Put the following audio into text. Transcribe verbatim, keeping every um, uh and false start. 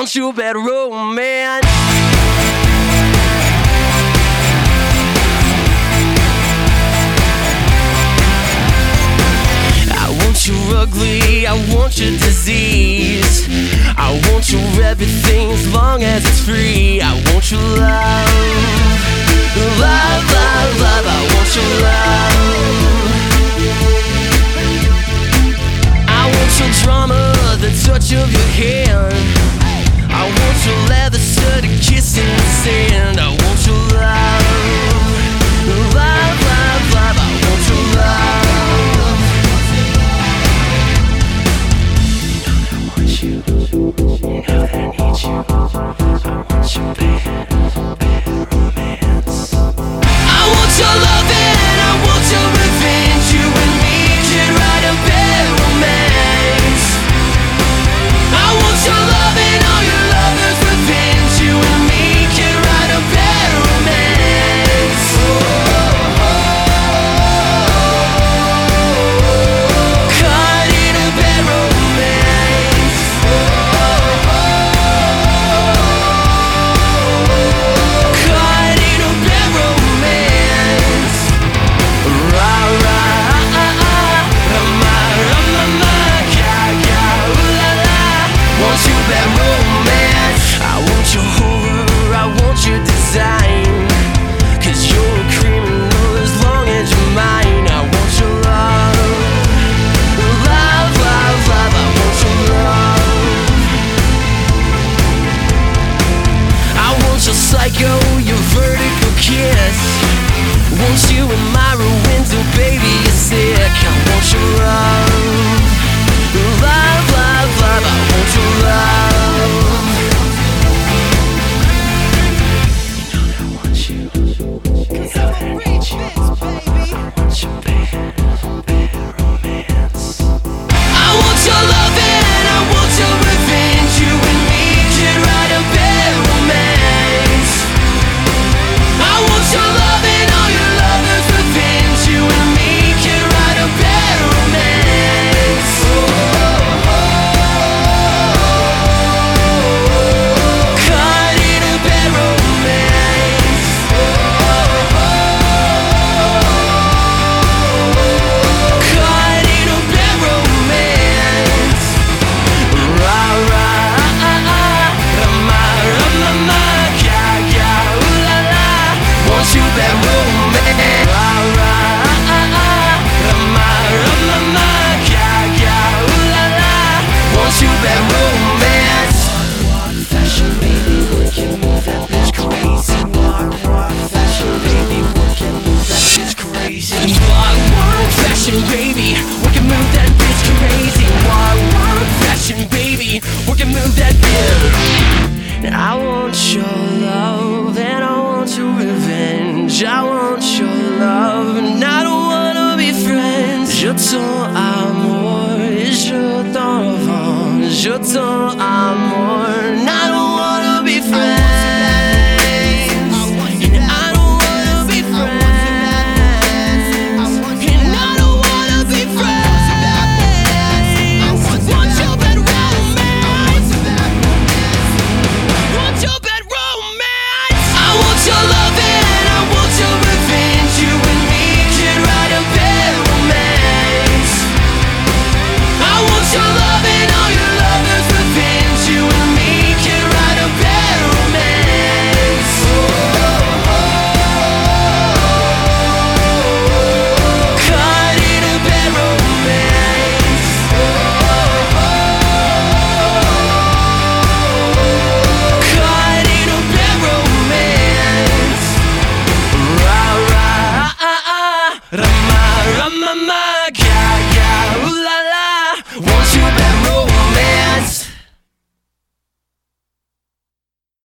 want your bad romance. I want your ugly, I want your disease. I want your everything as long as it's free. I want your love, love, love, love. I want your love. I want your drama, the touch of your hand. I want your leather studded kiss in the sand. I want your love, love, love, love. I want your love. You know that I need you. I want your bad, bad romance. I want your love and I want your revenge. You and me can write a bad romance. I want your love and all your lovers' revenge. You and me can write a bad romance. Caught in a bad romance. Caught in a bad romance. Rah rah ah ah rama rama ga ga ooh la la. Want your bad romance. I want your horror, I want your design. 'Cause you're a criminal as long as you're mine. I want your love, love, love, love. I want your love. I want your psycho, your vertical kiss. Want you in my room.